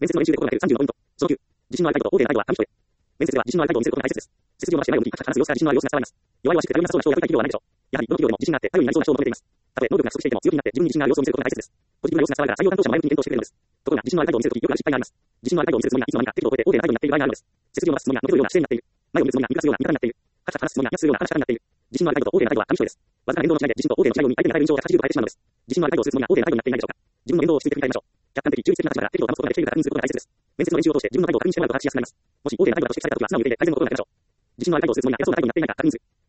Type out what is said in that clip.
面接の練習で心がける30のポイント。その9、自信のある態度と大手の態度は紙一重。面接では自信のある態度を見せることが大切です。背筋を伸ばして前を向き、カチカチ話す様子から自信のある様子が伝わります。弱々しくて頼りなさそうな人を雇いたい企業はないでしょう。やはりどの企業でも自信があって頼りになりそうな人を求めています。たとえ能力が不足していても強気になって自分に自信がある様子を見せることが大切です。ポジティブな様子が伝わるから採用担当者も前向きに検討してくれるのです。ところが自信のある態度を見せるときよくある失敗があります。自信のある態度を見せるつもりがいつの間にか適度を超えて大手の態度になっている場合があるのです。背筋を伸ばすつもりがのけぞるような姿勢になっている。前を見るつもりが見かすような見方になっている。カチカチ話すつもりが話すような話し方になっている。自信のある態度と大手の態度は紙一重です。わずかな言動の違いで自信と大手の違いを見相手の狙いの印象を180度変えてしまうのです。自信のある態度をするつもりが大手の態度になっていないでしょうか。自分の言動を落ち着いて振り返りましょう。客観的、中立的な立場から適度を保つことができているか確認することが大切です。面接の練習を通して自分の態度を確認してもらうと話しやすくなります。もし大手の態度がと指摘されたときは素直に受け入れ改善の試みを行いましょう。自信のある態度をするつもりが偉そうな態度になっていないか確認する。